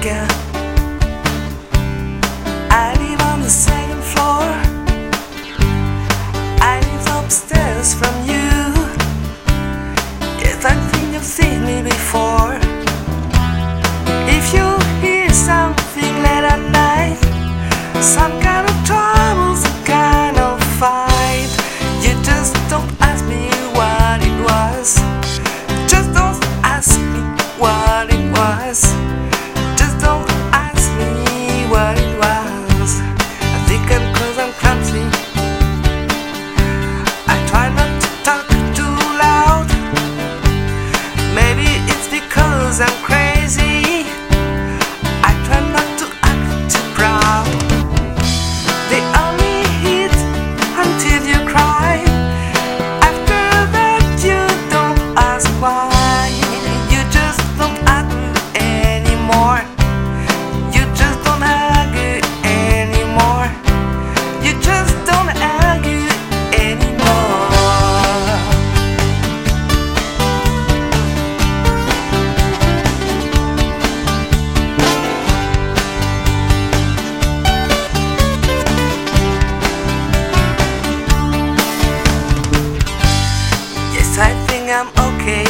again. I live on the second floor. I live upstairs from you. If I think you've seen me before. If you hear something late at night, some kind of trouble, some kind of fight, you just don't ask me what it was. Just don't ask me what it was. Just don't ask me what it was. I think cause I'm clumsy. I try not to talk too loud. Maybe it's because I'm crazy. I try not to act too proud. They only hit until you cry. After that you don't ask why. You just don't argue anymore. You just don't argue anymore. You just don't argue anymore. Yes, I think I'm okay.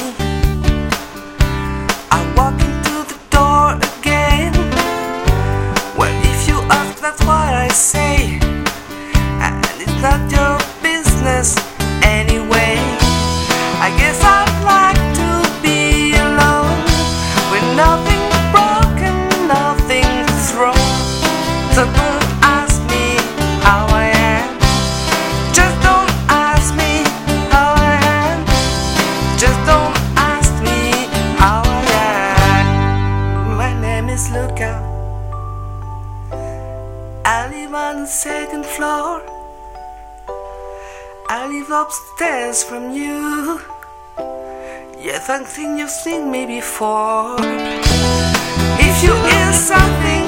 I walk into the door again. Well, if you ask, that's what I say. And it's not your business anyway. I guess I'd like to be alone, with nothing broken, nothing thrown. So don't ask me how I am. Just don't ask me how I am. Just don't ask me how I am. My name is Luca. I live on the second floor. I live upstairs from you. Yes, I think you've seen me before. If you hear something